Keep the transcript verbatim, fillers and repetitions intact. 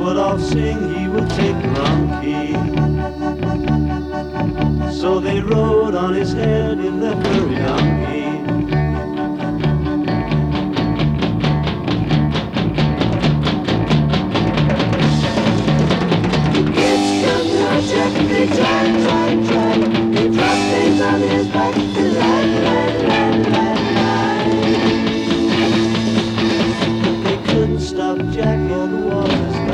would off sing, he would take wrong key. So they rode on his head in their